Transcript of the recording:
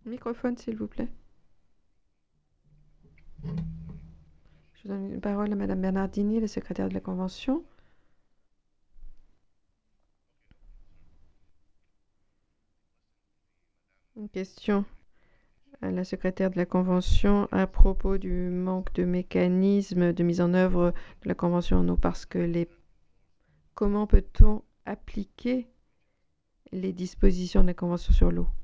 Microphone, s'il vous plaît. Je donne une parole à Madame Bernardini, la secrétaire de la Convention. Une question à la secrétaire de la Convention à propos du manque de mécanismes de mise en œuvre de la Convention en eau, parce que comment peut-on appliquer les dispositions de la Convention sur l'eau?